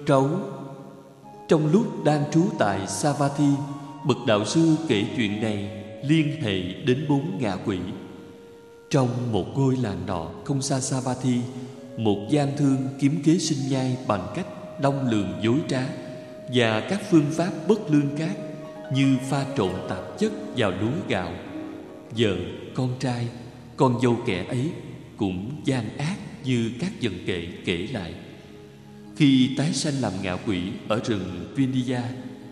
trấu. Trong lúc đang trú tại Savatthi, bậc đạo sư kể chuyện này liên hệ đến 4 ngạ quỷ. Trong một ngôi làng nọ không xa Savatthi, một gian thương kiếm kế sinh nhai bằng cách đong lường dối trá và các phương pháp bất lương khác, như pha trộn tạp chất vào lúa gạo. Vợ, con trai, con dâu kẻ ấy cũng gian ác như các vần kệ kể lại. Khi tái sanh làm ngạ quỷ ở rừng Vindhya,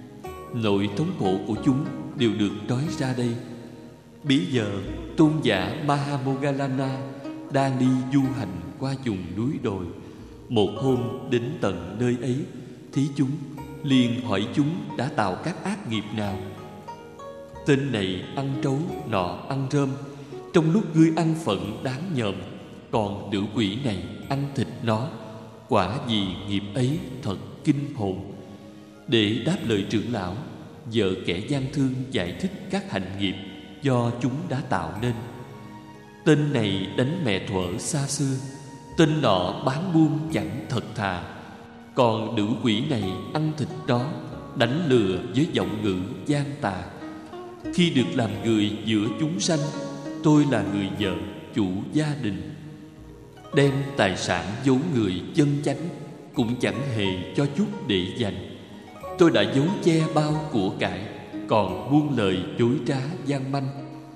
nỗi thống khổ của chúng đều được nói ra đây. Bấy giờ tôn giả Mahamoggallana đang đi du hành qua vùng núi đồi. Một hôm đến tận nơi ấy, thí chúng liền hỏi chúng đã tạo các ác nghiệp nào. Tên này ăn trấu, nọ ăn rơm, trong lúc ngươi ăn phận đáng nhờm, còn nữ quỷ này ăn thịt nó. Quả gì nghiệp ấy thật kinh hồn. Để đáp lời trưởng lão, vợ kẻ gian thương giải thích các hành nghiệp do chúng đã tạo nên. Tên này đánh mẹ thuở xa xưa, tên nọ bán buôn chẳng thật thà, còn nữ quỷ này ăn thịt đó, đánh lừa với giọng ngữ gian tà. Khi được làm người giữa chúng sanh, tôi là người vợ chủ gia đình. Đem tài sản giấu người chân chánh cũng chẳng hề cho chút để dành. Tôi đã giấu che bao của cải, còn buông lời dối trá gian manh.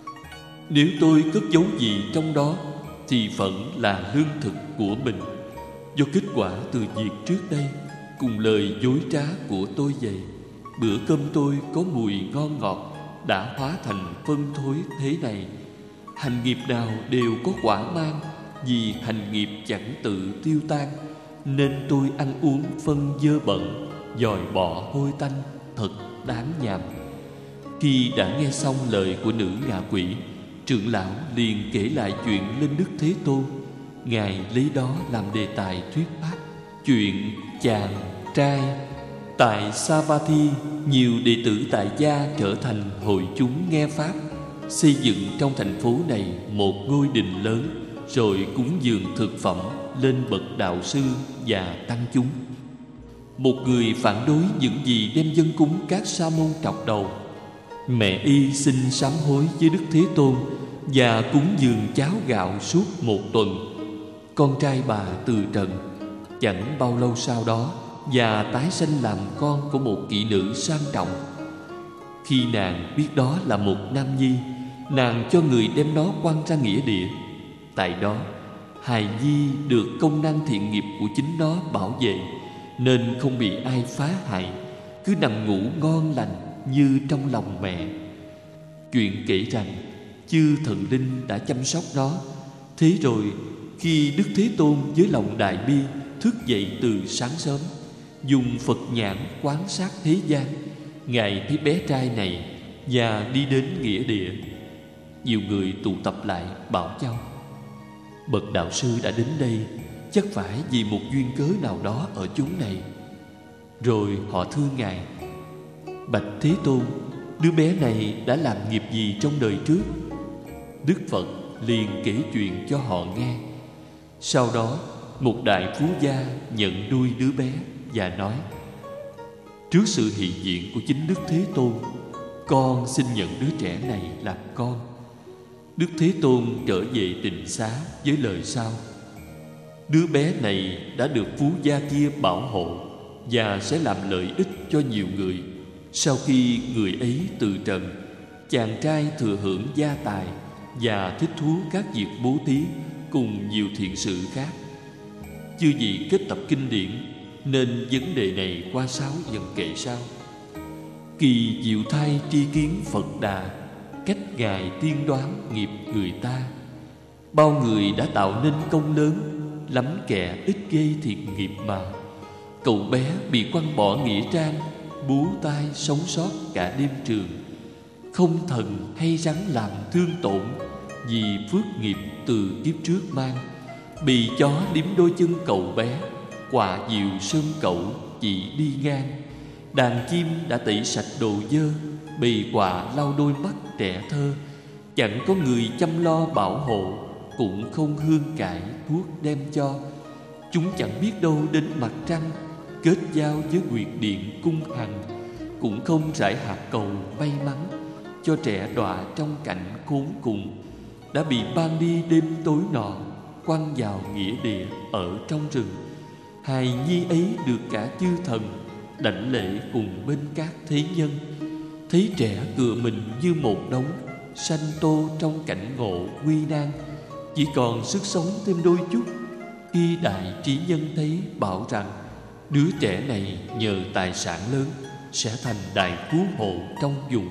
Nếu tôi cất giấu gì trong đó thì phận là lương thực của mình, do kết quả từ việc trước đây cùng lời dối trá của tôi vậy. Bữa cơm tôi có mùi ngon ngọt đã hóa thành phân thối thế này. Hành nghiệp nào đều có quả mang, vì hành nghiệp chẳng tự tiêu tan, nên tôi ăn uống phân dơ bẩn, dòi bọ hôi tanh, thật đáng nhàm. Khi đã nghe xong lời của nữ ngạ quỷ, trưởng lão liền kể lại chuyện lên Đức Thế Tôn. Ngài lấy đó làm đề tài thuyết pháp. Chuyện chàng trai. Tại Savatthi, nhiều đệ tử tại gia trở thành hội chúng nghe pháp, xây dựng trong thành phố này một ngôi đình lớn, rồi cúng dường thực phẩm lên bậc đạo sư và tăng chúng. Một người phản đối những gì đem dâng cúng các sa môn trọc đầu. Mẹ y xin sám hối với Đức Thế Tôn và cúng dường cháo gạo suốt một tuần. Con trai bà từ trần. Chẳng bao lâu sau đó, và tái sanh làm con của một kỹ nữ sang trọng. Khi nàng biết đó là một nam nhi, nàng cho người đem nó quăng ra nghĩa địa. Tại đó, hài nhi được công năng thiện nghiệp của chính nó bảo vệ, nên không bị ai phá hại, cứ nằm ngủ ngon lành như trong lòng mẹ. Chuyện kể rằng chư thần linh đã chăm sóc nó. Thế rồi khi Đức Thế Tôn với lòng đại bi thức dậy từ sáng sớm, dùng Phật nhãn quan sát thế gian, Ngài thấy bé trai này và đi đến nghĩa địa. Nhiều người tụ tập lại bảo nhau: bậc đạo sư đã đến đây, chắc phải vì một duyên cớ nào đó ở chốn này. Rồi họ thưa Ngài: bạch Thế Tôn, đứa bé này đã làm nghiệp gì trong đời trước? Đức Phật liền kể chuyện cho họ nghe. Sau đó một đại phú gia nhận nuôi đứa bé và nói: trước sự hiện diện của chính Đức Thế Tôn, con xin nhận đứa trẻ này làm con. Đức Thế Tôn trở về tịnh xá với lời sau: đứa bé này đã được phú gia kia bảo hộ và sẽ làm lợi ích cho nhiều người. Sau khi người ấy từ trần, chàng trai thừa hưởng gia tài và thích thú các việc bố thí cùng nhiều thiện sự khác. Chư vị kết tập kinh điển, nên vấn đề này qua 6 vần kệ sau. Kỳ diệu thay tri kiến Phật Đà, cách Ngài tiên đoán nghiệp người ta. Bao người đã tạo nên công lớn, lắm kẻ ít gây thiện nghiệp mà. Cậu bé bị quăng bỏ nghĩa trang, bú tai sống sót cả đêm trường. Không thần hay rắn làm thương tổn, vì phước nghiệp từ kiếp trước mang. Bị chó liếm đôi chân cậu bé, quả diều sơn cẩu chỉ đi ngang. Đàn chim đã tẩy sạch đồ dơ, bầy quạ lau đôi mắt trẻ thơ. Chẳng có người chăm lo bảo hộ, cũng không hương cải thuốc đem cho. Chúng chẳng biết đâu đến mặt trăng, kết giao với Nguyệt Điện Cung Hằng, cũng không rải hạt cầu may mắn cho trẻ đọa trong cảnh khốn cùng, đã bị ban đi đêm tối nọ, quăng vào nghĩa địa ở trong rừng. Hài nhi ấy được cả chư thần đảnh lễ cùng bên các thế nhân. Thấy trẻ cựa mình như một đống sanh tô trong cảnh ngộ nguy nan, chỉ còn sức sống thêm đôi chút. Khi đại trí nhân thấy bảo rằng đứa trẻ này nhờ tài sản lớn sẽ thành đại phú hộ trong vùng.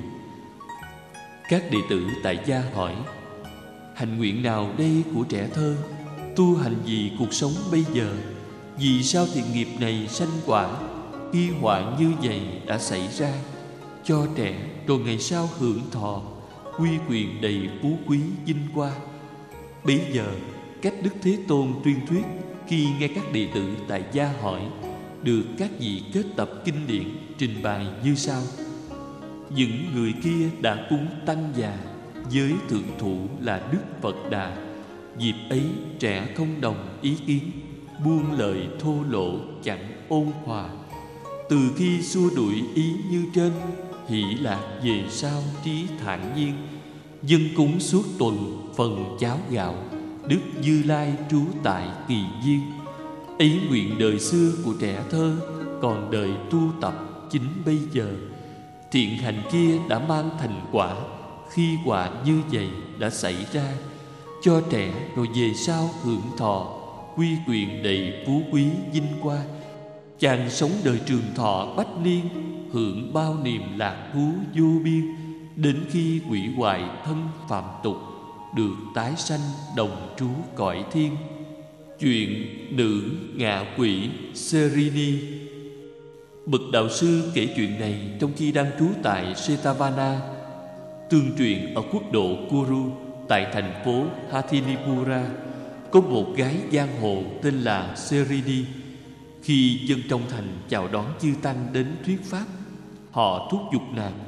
Các đệ tử tại gia hỏi: hạnh nguyện nào đây của trẻ thơ? Tu hành gì cuộc sống bây giờ? Vì sao thiện nghiệp này sanh quả khi họa như vậy đã xảy ra? Cho trẻ rồi ngày sau hưởng thọ, uy quyền đầy phú quý vinh hoa. Bấy giờ cách Đức Thế Tôn tuyên thuyết, khi nghe các đệ tử tại gia hỏi, được các vị kết tập kinh điển trình bày như sau: những người kia đã cúng tăng già với thượng thủ là Đức Phật Đà. Dịp ấy trẻ không đồng ý kiến, buông lời thô lỗ chẳng ôn hòa. Từ khi xua đuổi ý như trên, hỷ lạc về sau trí thản nhiên. Dân cúng suốt tuần phần cháo gạo, Đức Như Lai trú tại Kỳ Viên. Ấy nguyện đời xưa của trẻ thơ, còn đời tu tập chính bây giờ. Thiện hành kia đã mang thành quả, khi quả như vậy đã xảy ra. Cho trẻ rồi về sau hưởng thọ, quy quyền đầy phú quý vinh hoa. Chàng sống đời trường thọ bách niên, hưởng bao niềm lạc thú vô biên. Đến khi hủy hoại thân phạm tục, được tái sanh đồng trú cõi thiên. Chuyện nữ ngạ quỷ Serini. Bậc đạo sư kể chuyện này trong khi đang trú tại Setavana. Tương truyền ở quốc độ Kuru, tại thành phố Hathinipura, có một gái giang hồ tên là Serini. Khi dân trong thành chào đón chư tăng đến thuyết pháp, họ thúc giục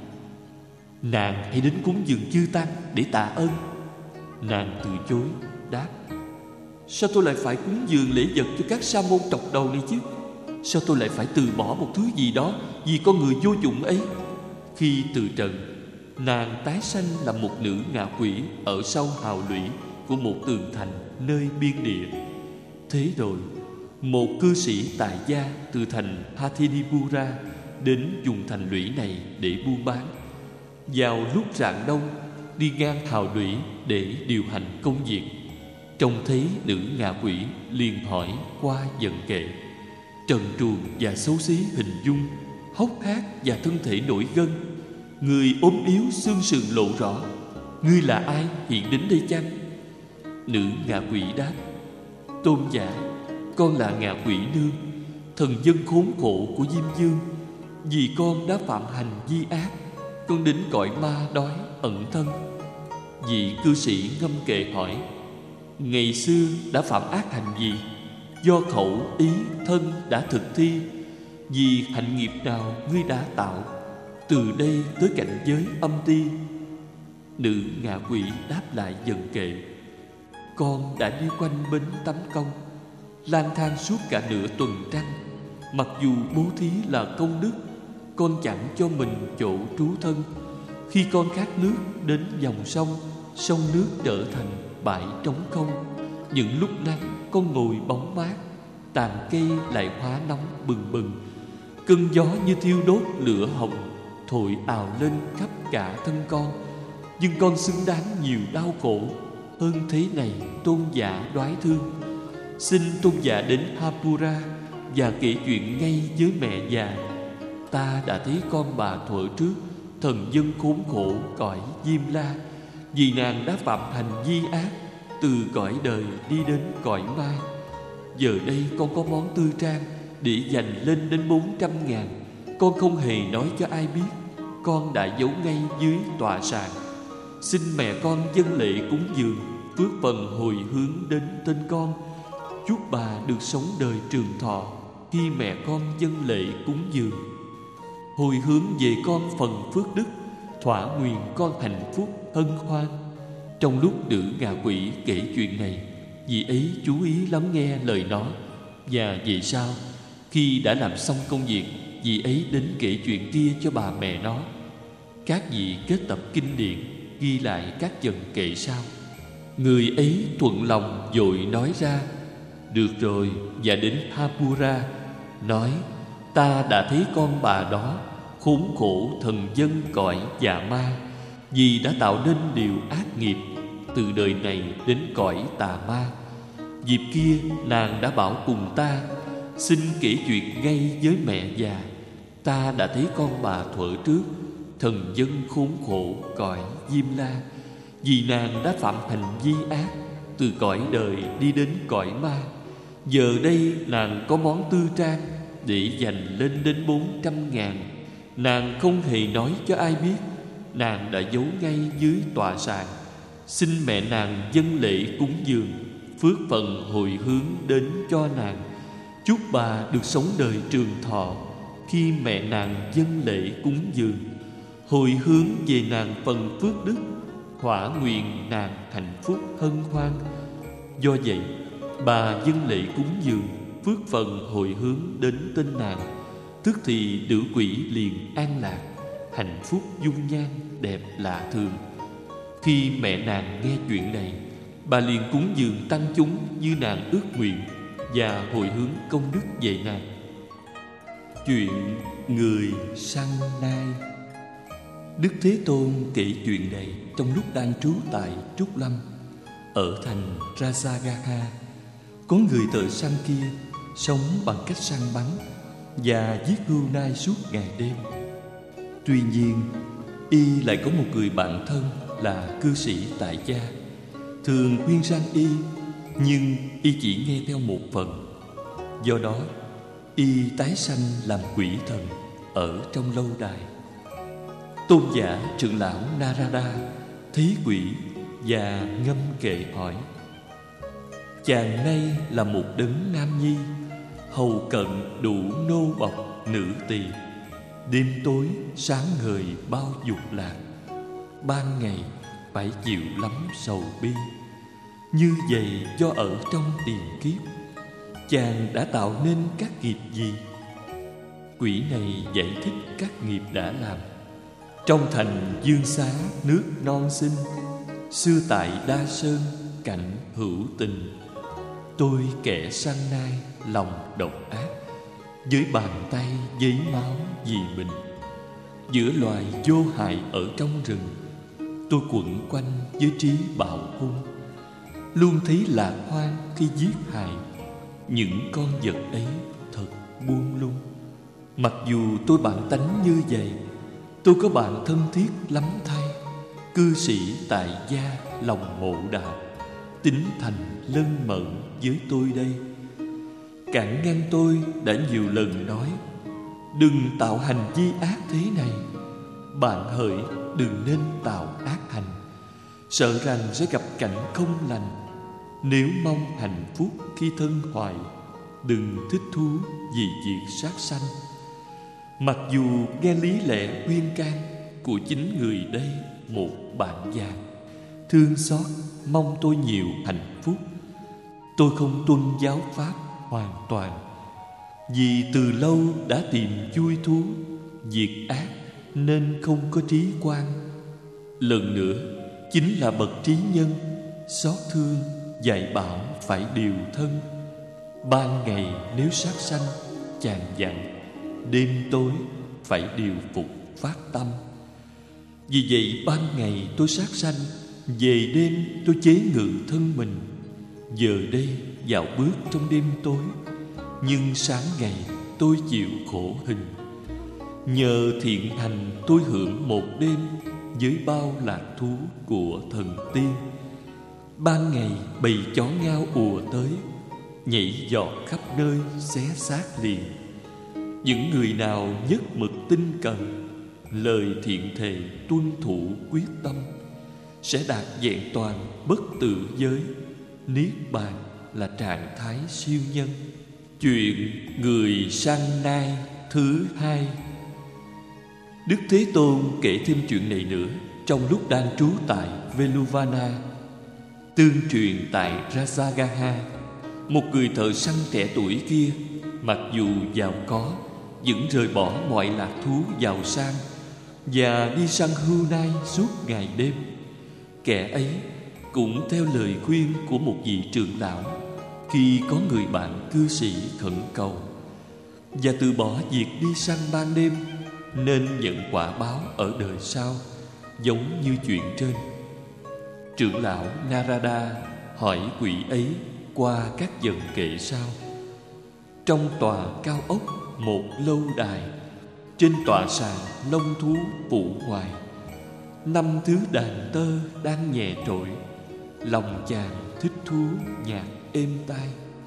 nàng hãy đến cúng dường chư tăng để tạ ơn. Nàng từ chối, đáp: sao tôi lại phải cúng dường lễ vật cho các sa môn trọc đầu này chứ? Sao tôi lại phải từ bỏ một thứ gì đó vì con người vô dụng ấy? Khi từ trần, nàng tái sanh là một nữ ngạ quỷ ở sau hào lũy của một tường thành nơi biên địa. Thế rồi, một cư sĩ tại gia từ thành Hathinipura đến vùng thành lũy này để buôn bán. Vào lúc rạng đông, đi ngang hào lũy để điều hành công việc, trông thấy nữ ngạ quỷ liền hỏi qua dần kệ. Trần truồng và xấu xí hình dung, hốc hác và thân thể nổi gân, người ốm yếu xương sườn lộ rõ. Ngươi là ai hiện đến đây chăng? Nữ ngạ quỷ đáp: tôn giả, con là ngạ quỷ nương, thần dân khốn khổ của Diêm Dương. Vì con đã phạm hành vi ác, con đến cõi ma đói ẩn thân. Vị cư sĩ ngâm kệ hỏi: ngày xưa đã phạm ác hành gì? Do khẩu, ý, thân đã thực thi. Vì hạnh nghiệp nào ngươi đã tạo, từ đây tới cảnh giới âm ti? Nữ ngạ quỷ đáp lại dần kệ: con đã đi quanh bến Tắm Công, lang thang suốt cả nửa tuần trăng. Mặc dù bố thí là công đức, con chẳng cho mình chỗ trú thân. Khi con khát nước đến dòng sông, sông nước trở thành bãi trống không. Những lúc nắng con ngồi bóng mát, tàn cây lại hóa nóng bừng bừng. Cơn gió như thiêu đốt lửa hồng, thổi ào lên khắp cả thân con. Nhưng con xứng đáng nhiều đau khổ hơn thế này, tôn giả đoái thương. Xin tôn giả đến Hapura và kể chuyện ngay với mẹ già. Ta đã thấy con bà thuở trước, thần dân khốn khổ cõi Diêm La. Vì nàng đã phạm hành vi ác, từ cõi đời đi đến cõi ma. Giờ đây con có món tư trang để dành lên đến 400.000. Con không hề nói cho ai biết, con đã giấu ngay dưới tọa sàn. Xin mẹ con dâng lễ cúng dường, phước phần hồi hướng đến tên con. Chúc bà được sống đời trường thọ khi mẹ con dâng lễ cúng dường. Hồi hướng về con phần phước đức, thỏa nguyện con hạnh phúc hân hoan. Trong lúc nữ ngạ quỷ kể chuyện này, vị ấy chú ý lắng nghe lời nó. Và về sau, Khi đã làm xong công việc, vị ấy đến kể chuyện kia cho bà mẹ nó. Các vị kết tập kinh điển, ghi lại các dần kệ sau. Người ấy thuận lòng vội nói ra: được rồi, và đến Hapura nói: ta đã thấy con bà đó khốn khổ thần dân cõi dạ ma, vì đã tạo nên điều ác nghiệp từ đời này đến cõi tà ma. Dịp kia nàng đã bảo cùng ta: xin kể chuyện ngay với mẹ già. Ta đã thấy con bà thuở trước thần dân khốn khổ cõi Diêm La, vì nàng đã phạm hành vi ác, từ cõi đời đi đến cõi ma. Giờ đây nàng có món tư trang để dành lên đến 400.000. Nàng không hề nói cho ai biết, nàng đã giấu ngay dưới tòa sàn. Xin mẹ nàng dâng lễ cúng dường, phước phần hồi hướng đến cho nàng. Chúc bà được sống đời trường thọ. Khi mẹ nàng dâng lễ cúng dường, hồi hướng về nàng phần phước đức, hỏa nguyện nàng hạnh phúc hân hoan. Do vậy, bà dâng lễ cúng dường, phước phần hồi hướng đến tên nàng, tức thì nữ quỷ liền an lạc, hạnh phúc dung nhan đẹp lạ thường. Khi mẹ nàng nghe chuyện này, bà liền cúng dường tăng chúng như nàng ước nguyện và hồi hướng công đức về nàng. Chuyện người săn nai. Đức Thế Tôn kể chuyện này trong lúc đang trú tại Trúc Lâm. Ở thành Rajagaha, có người thợ săn kia sống bằng cách săn bắn và giết hươu nai suốt ngày đêm. Tuy nhiên, y lại có một người bạn thân là cư sĩ tại gia, thường khuyên răn y, nhưng y chỉ nghe theo một phần. Do đó, y tái sanh làm quỷ thần ở trong lâu đài. Tôn giả trưởng lão Narada thấy quỷ và ngâm kệ hỏi: chàng nay là một đấng nam nhi, hầu cận đủ nô bộc nữ tỳ, đêm tối sáng ngời bao dục lạc, ban ngày phải chịu lắm sầu bi. Như vậy do ở trong tiền kiếp, chàng đã tạo nên các nghiệp gì? Quỷ này giải thích các nghiệp đã làm. Trong thành Dương Xá nước non xinh, xưa tại Đa Sơn cảnh hữu tình, tôi kẻ săn nai lòng độc ác, với bàn tay giấy máu vì mình. Giữa loài vô hại ở trong rừng, tôi quẩn quanh với trí bạo hung, luôn thấy lạc hoang khi giết hại. Những con vật ấy thật buông lung. Mặc dù tôi bản tánh như vậy, tôi có bạn thân thiết lắm thay, cư sĩ tại gia lòng mộ đạo, tính thành lân mẫn với tôi đây. Cản ngăn tôi đã nhiều lần nói: đừng tạo hành vi ác thế này. Bạn hỡi đừng nên tạo ác hành, sợ rằng sẽ gặp cảnh không lành. Nếu mong hạnh phúc khi thân hoại, đừng thích thú vì việc sát sanh. Mặc dù nghe lý lẽ khuyên can của chính người đây một bạn già, thương xót mong tôi nhiều hạnh phúc, tôi không tuân giáo pháp hoàn toàn, vì từ lâu đã tìm vui thú, diệt ác nên không có trí quan. Lần nữa chính là bậc trí nhân, xót thương dạy bảo phải điều thân. Ban ngày nếu sát sanh, chàng dặn đêm tối phải điều phục phát tâm. Vì vậy ban ngày tôi sát sanh, về đêm tôi chế ngự thân mình. Giờ đây dạo bước trong đêm tối, nhưng sáng ngày tôi chịu khổ hình. Nhờ thiện hành tôi hưởng một đêm với bao lạc thú của thần tiên. Ban ngày bầy chó ngao ùa tới, nhảy giọt khắp nơi xé xác liền. Những người nào nhất mực tinh cần, lời thiện thề tuân thủ quyết tâm, sẽ đạt vẹn toàn bất tự giới. Niết bàn là trạng thái siêu nhân. Chuyện người săn nai thứ hai. Đức Thế Tôn kể thêm chuyện này nữa trong lúc đang trú tại Veluvana. Tương truyền tại Rajagaha, một người thợ săn trẻ tuổi kia mặc dù giàu có, vẫn rời bỏ mọi lạc thú giàu sang và đi săn hươu nai suốt ngày đêm. Kẻ ấy cũng theo lời khuyên của một vị trưởng lão khi có người bạn cư sĩ khẩn cầu, và từ bỏ việc đi săn ban đêm, nên nhận quả báo ở đời sau, giống như chuyện trên. Trưởng lão Narada hỏi quỷ ấy qua các dần kệ sau. Trong tòa cao ốc một lâu đài, trên tọa sàn lông thú phủ hoài, 5 thứ đàn tơ đang nhẹ trội, lòng chàng thích thú nhạc êm tai.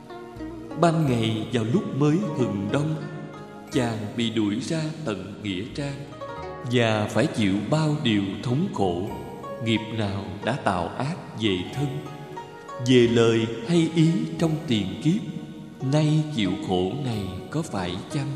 Ban ngày vào lúc mới hừng đông, chàng bị đuổi ra tận nghĩa trang, và phải chịu bao điều thống khổ. Nghiệp nào đã tạo ác về thân, về lời hay ý trong tiền kiếp, nay chịu khổ này có phải chăng?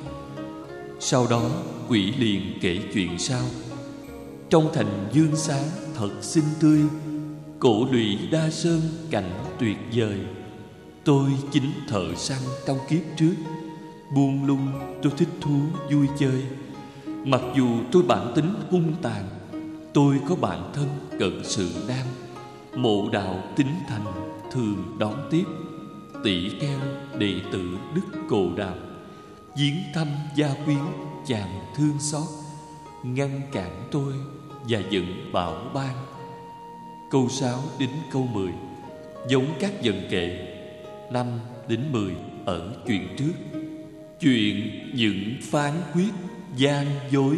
Sau đó quỷ liền kể chuyện sau. Trong thành Dương Xá thật xinh tươi, cổ lụy đa sơn cảnh tuyệt vời. Tôi chính thợ săn trong kiếp trước, buông lung tôi thích thú vui chơi. Mặc dù tôi bản tính hung tàn, tôi có bản thân cận sự đam. Mộ đạo tính thành thường đón tiếp, tỷ kheo đệ tử Đức Cồ Đàm. Viếng thăm gia quyến chàng thương xót, ngăn cản tôi và dẫn bảo ban. Câu 6 đến câu 10 giống các dần kệ 5 đến 10 ở chuyện trước. Chuyện những phán quyết gian dối.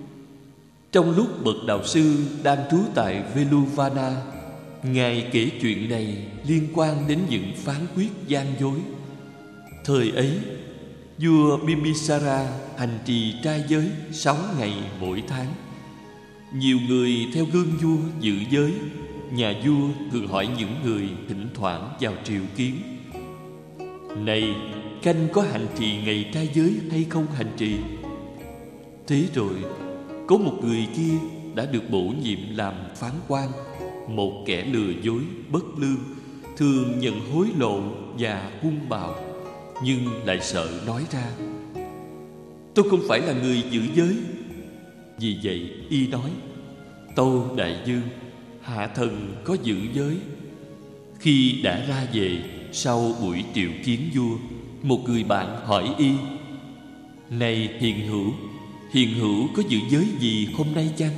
Trong lúc bậc đạo sư đang trú tại Veluvana, ngài kể chuyện này liên quan đến những phán quyết gian dối. Thời ấy, vua Bimbisara hành trì trai giới 6 ngày mỗi tháng. Nhiều người theo gương vua giữ giới. Nhà vua thường hỏi những người thỉnh thoảng vào triều kiến: này, khanh có hành trì ngày trai giới hay không hành trì? Thế rồi có một người kia đã được bổ nhiệm làm phán quan, một kẻ lừa dối bất lương, thường nhận hối lộ và hung bạo, nhưng lại sợ nói ra: tôi không phải là người giữ giới. Vì vậy y nói: tâu đại vương, hạ thần có giữ giới. Khi đã ra về, sau buổi triệu kiến vua, một người bạn hỏi y: này hiền hữu có giữ giới gì hôm nay chăng?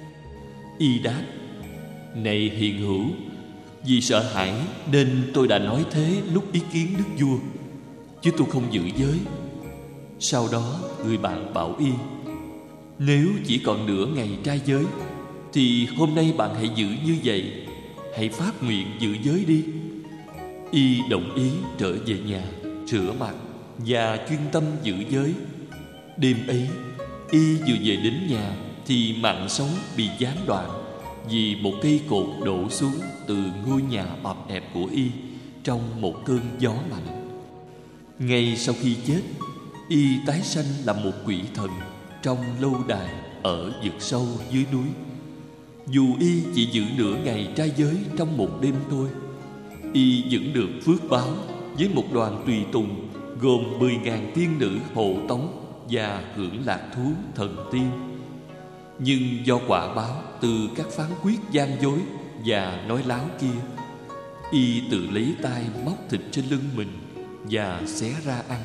Y đáp: này hiền hữu, vì sợ hãi nên tôi đã nói thế lúc ý kiến đức vua, chứ tôi không giữ giới. Sau đó người bạn bảo y: nếu chỉ còn nửa ngày trai giới, thì hôm nay bạn hãy giữ như vậy, hãy phát nguyện giữ giới đi. Y đồng ý trở về nhà, rửa mặt và chuyên tâm giữ giới. Đêm ấy, y vừa về đến nhà thì mạng sống bị gián đoạn vì một cây cột đổ xuống từ ngôi nhà bập ẹp của y trong một cơn gió mạnh. Ngay sau khi chết, y tái sanh là một quỷ thần trong lâu đài ở vực sâu dưới núi. Dù y chỉ giữ nửa ngày trai giới trong một đêm thôi, y vẫn được phước báo với một đoàn tùy tùng gồm 10.000 tiên nữ hộ tống và hưởng lạc thú thần tiên. Nhưng do quả báo từ các phán quyết gian dối và nói láo kia, y tự lấy tay móc thịt trên lưng mình và xé ra ăn.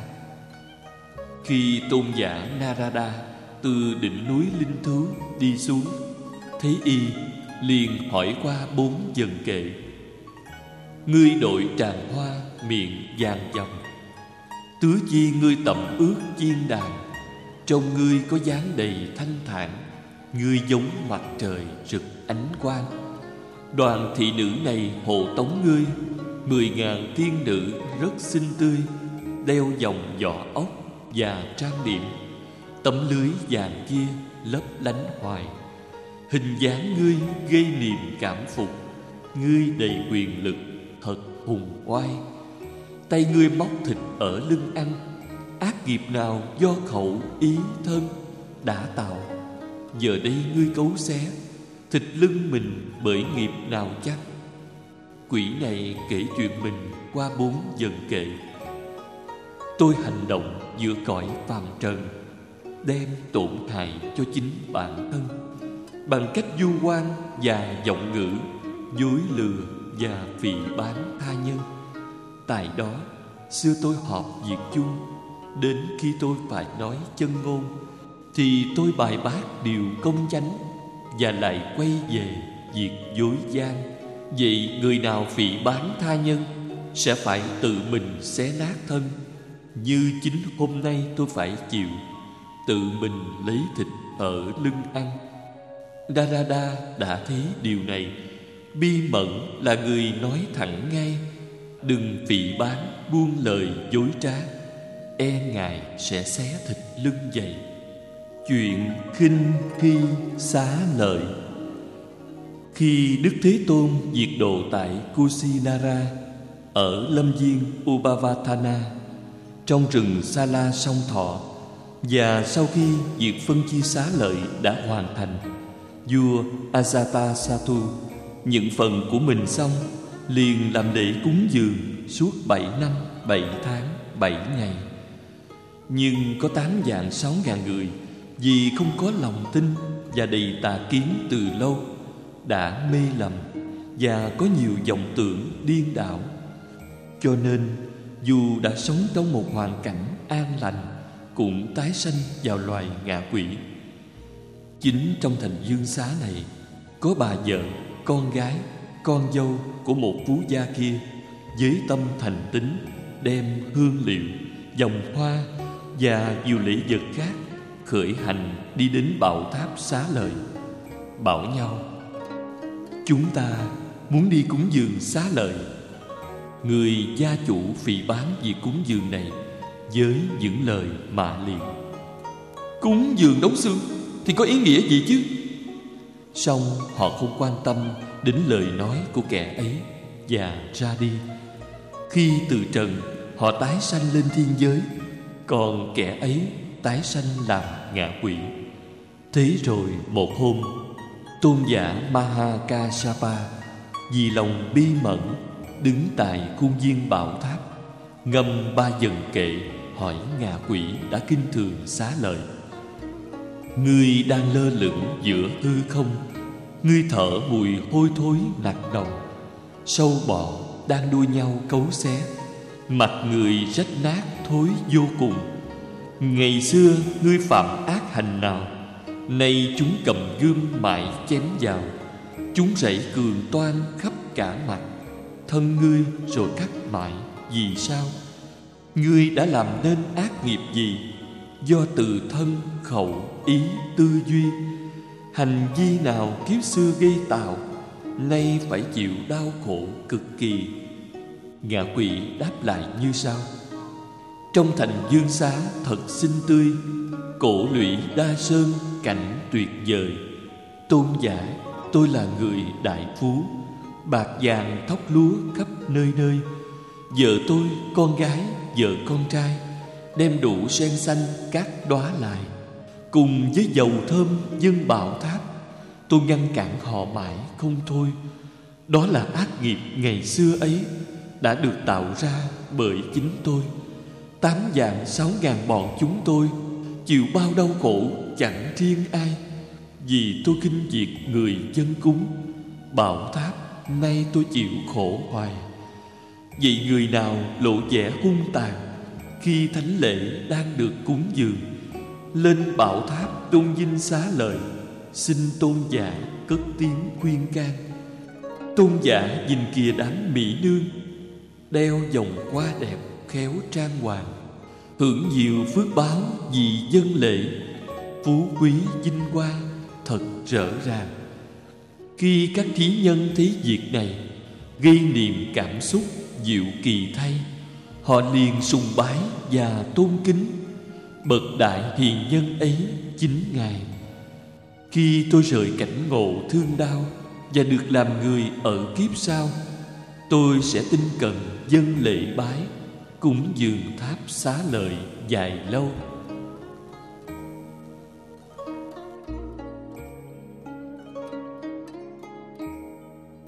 Khi tôn giả Narada từ đỉnh núi linh thú đi xuống, thấy y liền hỏi qua 4 dần kệ. Ngươi đội tràng hoa miệng vàng dòng, tứ chi ngươi tẩm ướt chiên đàn, trong ngươi có dáng đầy thanh thản, ngươi giống mặt trời rực ánh quang. Đoàn thị nữ này hộ tống ngươi, 10.000 tiên nữ rất xinh tươi, đeo vòng vỏ ốc và trang điểm. Tấm lưới vàng kia lấp lánh hoài. Hình dáng ngươi gây niềm cảm phục, ngươi đầy quyền lực, thật hùng oai. Tay ngươi móc thịt ở lưng ăn, ác nghiệp nào do khẩu ý thân đã tạo. Giờ đây ngươi cấu xé thịt lưng mình bởi nghiệp nào chăng? Quỷ này kể chuyện mình qua 4 dần kệ. tôi hành động giữa cõi phàm trần, đem tổn hại cho chính bản thân bằng cách vu oan và vọng ngữ, dối lừa và phỉ báng tha nhân. Tại đó, xưa tôi họp việc chung, đến khi tôi phải nói chân ngôn thì tôi bài bác điều công chánh và lại quay về việc dối gian. Vậy người nào phỉ báng tha nhân sẽ phải tự mình xé nát thân, như chính hôm nay tôi phải chịu, tự mình lấy thịt ở lưng ăn. Narada đã thấy điều này. Bi Mẫn là người nói thẳng ngay, đừng phỉ báng buông lời dối trá, e ngại sẽ xé thịt lưng vậy. Chuyện khinh khi xá lợi. Khi Đức Thế Tôn diệt độ tại Kusinara ở lâm viên Upavatana trong rừng Sa La Song Thọ, và sau khi việc phân chia xá lợi đã hoàn thành, vua Ajatasattu nhận phần của mình xong, liền làm lễ cúng dường suốt 7 năm 7 tháng 7 ngày. Nhưng có 8.600.000 người vì không có lòng tin và đầy tà kiến từ lâu đã mê lầm và có nhiều vọng tưởng điên đảo, cho nên dù đã sống trong một hoàn cảnh an lành cũng tái sanh vào loài ngạ quỷ. Chính trong thành Dương Xá này có bà vợ, con gái, con dâu của một phú gia kia với tâm thành tín đem hương liệu, vòng hoa và nhiều lễ vật khác khởi hành đi đến bảo tháp xá lợi, bảo nhau: chúng ta muốn đi cúng dường xá lợi. Người gia chủ phỉ báng việc cúng dường này với những lời mạ liệt: cúng dường đống xương thì có ý nghĩa gì chứ? Song họ không quan tâm đến lời nói của kẻ ấy và ra đi. Khi từ trần, họ tái sanh lên thiên giới, còn kẻ ấy tái sanh làm ngạ quỷ. Thế rồi một hôm, tôn giả Mahakāsapa vì lòng bi mẫn đứng tại khuôn viên bảo tháp, ngâm 3 vần kệ hỏi ngạ quỷ đã kinh thường xá lợi: ngươi đang lơ lửng giữa hư không, ngươi thở mùi hôi thối nặng nồng, sâu bọ đang đua nhau cấu xé, mặt người rách nát thối vô cùng. Ngày xưa ngươi phạm ác hành nào, nay chúng cầm gươm mãi chém vào, chúng rảy cường toan khắp cả mặt, thân ngươi rồi cắt mãi. Vì sao? Ngươi đã làm nên ác nghiệp gì? Do từ thân, khẩu, ý, tư duy, hành vi nào kiếp xưa gây tạo, nay phải chịu đau khổ cực kỳ. Ngạ quỷ đáp lại như sau: trong thành Dương Xá thật xinh tươi, cổ lũy Đa Sơn cảnh tuyệt vời. Tôn giả, tôi là người đại phú, bạc vàng thóc lúa khắp nơi nơi. Vợ tôi, con gái, vợ con trai đem đủ sen xanh các đóa lại, cùng với dầu thơm dâng bảo tháp. Tôi ngăn cản họ mãi không thôi. Đó là ác nghiệp ngày xưa ấy đã được tạo ra bởi chính tôi. 8.600.000 bọn chúng tôi chịu bao đau khổ chẳng riêng ai, vì tôi khinh việc người dân cúng bảo tháp, nay tôi chịu khổ hoài. Vậy người nào lộ vẻ hung tàn khi thánh lễ đang được cúng dường, lên bảo tháp tôn vinh xá lợi, xin tôn giả cất tiếng khuyên can. Tôn giả nhìn kìa đám mỹ nương đeo vòng hoa đẹp khéo trang hoàng, hưởng nhiều phước báo vì dân lễ, phú quý vinh quang thật rỡ ràng. Khi các thí nhân thấy việc này, gây niềm cảm xúc diệu kỳ thay, họ liền sùng bái và tôn kính bậc đại hiền nhân ấy chính Ngài. Khi tôi rời cảnh ngộ thương đau và được làm người ở kiếp sau, tôi sẽ tinh cần dâng lễ bái, cúng dường tháp xá lợi dài lâu.